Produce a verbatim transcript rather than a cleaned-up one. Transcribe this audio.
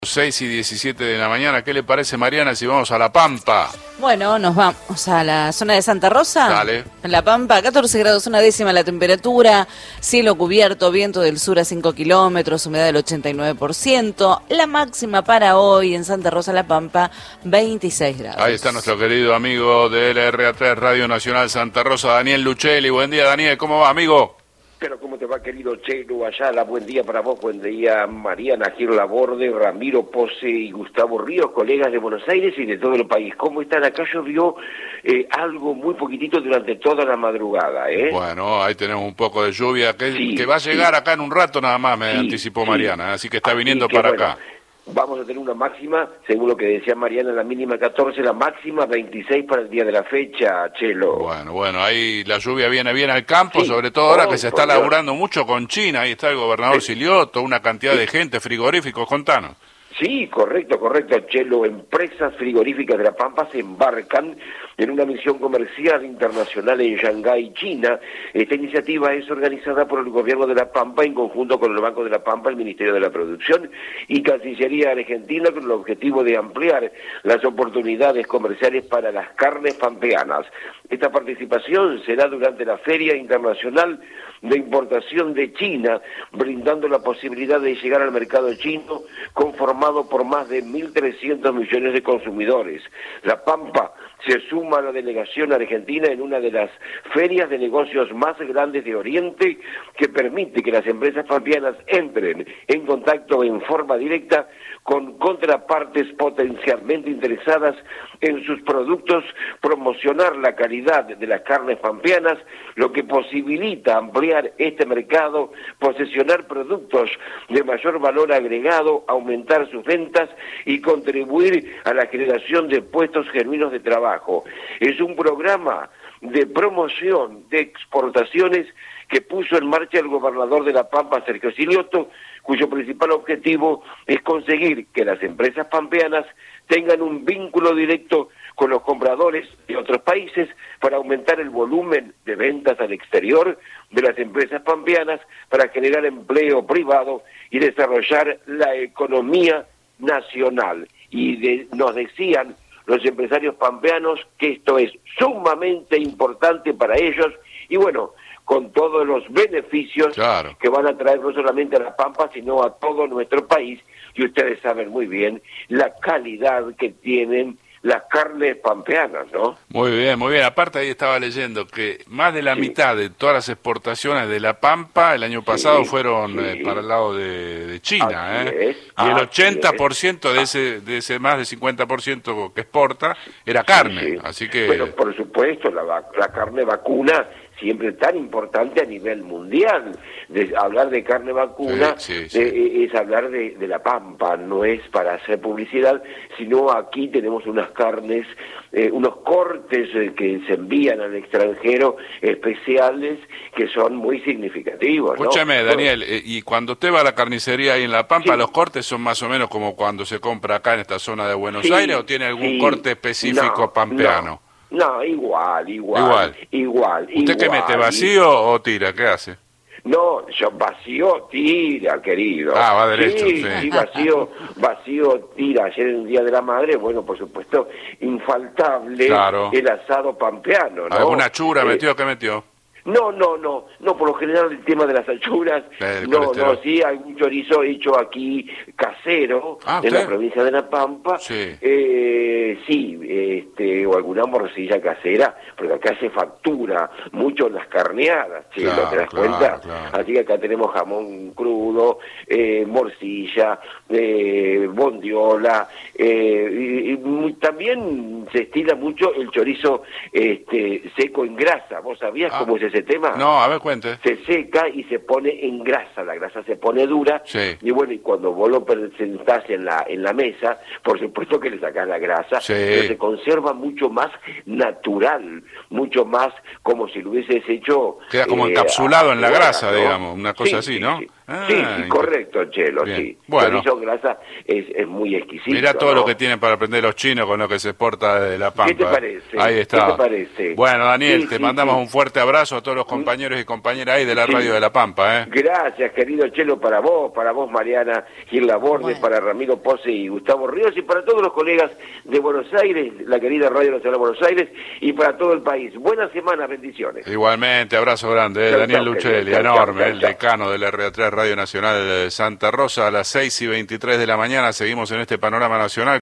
seis y diecisiete de la mañana. ¿Qué le parece, Mariana, si vamos a La Pampa? Bueno, nos vamos a la zona de Santa Rosa. Dale. En La Pampa, catorce grados, una décima la temperatura, cielo cubierto, viento del sur a cinco kilómetros, humedad del ochenta y nueve por ciento. La máxima para hoy en Santa Rosa, La Pampa, veintiséis grados. Ahí está nuestro querido amigo de L R A tres Radio Nacional Santa Rosa, Daniel Luchelli. Buen día, Daniel, ¿cómo va, amigo? Pero cómo te va, querido Chelo Ayala, buen día para vos, buen día Mariana Giro Laborde, Ramiro Pose y Gustavo Ríos, colegas de Buenos Aires y de todo el país. ¿Cómo están? Acá llovió eh, algo muy poquitito durante toda la madrugada, ¿eh? Bueno, ahí tenemos un poco de lluvia que, Sí, que va a llegar sí. acá en un rato nada más, me Sí, anticipó sí. Mariana, así que está Así viniendo que, para bueno, acá. Vamos a tener una máxima, según lo que decía Mariana, la mínima catorce, la máxima veintiséis para el día de la fecha, Chelo. Bueno, bueno, ahí la lluvia viene bien al campo, Sí. sobre todo ahora Oh, que se por está Dios. laburando mucho con China, ahí está el gobernador Sí. Silioto, una cantidad de gente, frigoríficos, contanos. Sí, correcto, correcto, Chelo. Empresas frigoríficas de La Pampa se embarcan en una misión comercial internacional en Shanghái, China. Esta iniciativa es organizada por el gobierno de La Pampa en conjunto con el Banco de La Pampa, el Ministerio de la Producción y Cancillería Argentina, con el objetivo de ampliar las oportunidades comerciales para las carnes pampeanas. Esta participación será durante la Feria Internacional de Importación de China, brindando la posibilidad de llegar al mercado chino conformado por más de mil trescientos millones de consumidores. La Pampa se suma a la delegación argentina en una de las ferias de negocios más grandes de Oriente, que permite que las empresas pampeanas entren en contacto en forma directa con contrapartes potencialmente interesadas en sus productos, promocionar la calidad de las carnes pampeanas, lo que posibilita ampliar este mercado, posesionar productos de mayor valor agregado, aumentar sus ventas y contribuir a la generación de puestos genuinos de trabajo. Es un programa de promoción de exportaciones que puso en marcha el gobernador de La Pampa, Sergio Silioto, cuyo principal objetivo es conseguir que las empresas pampeanas tengan un vínculo directo con los compradores de otros países para aumentar el volumen de ventas al exterior de las empresas pampeanas, para generar empleo privado y desarrollar la economía nacional. Y de, nos decían los empresarios pampeanos que esto es sumamente importante para ellos y bueno, con todos los beneficios Claro. que van a traer no solamente a La Pampa, sino a todo nuestro país, y ustedes saben muy bien la calidad que tienen las carnes pampeanas, ¿no? Muy bien, muy bien. Aparte ahí estaba leyendo que más de la Sí. mitad de todas las exportaciones de La Pampa el año pasado Sí, fueron sí. eh, para el lado de, de China, Así ¿eh? es, Y el así ochenta por ciento de ese, de ese más de cincuenta por ciento que exporta era carne, Sí, sí. así que... Bueno, por supuesto, la, vac- la carne vacuna siempre tan importante a nivel mundial. De, hablar de carne vacuna Sí, sí, sí. eh, es hablar de, de La Pampa, no es para hacer publicidad, sino aquí tenemos unas carnes, eh, unos cortes eh, que se envían al extranjero especiales que son muy significativos, ¿no? Escúchame, Bueno, Daniel, eh, y cuando usted va a la carnicería ahí en La Pampa, Sí. ¿los cortes son más o menos como cuando se compra acá en esta zona de Buenos Sí, Aires o tiene algún sí. corte específico No, pampeano? No, no, igual, igual, Igual. igual. ¿Usted qué igual. mete, vacío o tira? ¿Qué hace? No, yo vacío tira, querido. Ah, va derecho, Sí, sí. sí, vacío, vacío tira. Ayer en el Día de la Madre, bueno, por supuesto, infaltable Claro. el asado pampeano, ¿no? ¿Alguna chura Eh, metió? ¿Qué metió? No, no, no, no, por lo general el tema de las achuras, El no, colesterol. no, sí, hay un chorizo hecho aquí casero, Ah, en ¿usted? la provincia de La Pampa, Sí. eh, sí, este, o alguna morcilla casera, porque acá se factura mucho en las carneadas, ¿sí? Claro, ¿No te das claro, cuenta? claro. Así que acá tenemos jamón crudo, eh, morcilla, eh, bondiola, eh, y, y muy- también se estila mucho el chorizo este, seco en grasa. ¿Vos sabías Ah, cómo es ese tema? No, a ver, cuente. Se seca y se pone en grasa, la grasa se pone dura, Sí. y bueno, y cuando vos lo presentás en la, en la mesa, por supuesto que le sacás la grasa, Sí. pero se conserva mucho más natural, mucho más como si lo hubieses hecho... Queda como eh, encapsulado a- en la ahora, grasa, ¿no? digamos, una cosa Sí, así, sí, ¿no? sí. Ah, sí, sí, correcto, Chelo, bien. sí. Bueno. Chorizo en grasa es, es muy exquisito. Mirá todo ¿no? lo que tienen para aprender los chinos con lo que se exporta de La Pampa. ¿Qué te parece? Ahí está. ¿Qué te parece? Bueno, Daniel, Sí, te sí, mandamos sí. un fuerte abrazo a todos los compañeros y compañeras ahí de la Sí. radio de La Pampa, ¿eh? Gracias, querido Chelo, para vos, para vos, Mariana Gil Laborde, Bueno. para Ramiro Pose y Gustavo Ríos, y para todos los colegas de Buenos Aires, la querida Radio Nacional de Buenos Aires, y para todo el país. Buenas semanas, bendiciones. Igualmente, abrazo grande, eh, Chau, Daniel chau, Lucelli, querido. Chau, enorme, chau, el chau. decano del R A tres Radio Nacional de Santa Rosa, a las seis y veintitrés de la mañana, seguimos en este panorama nacional.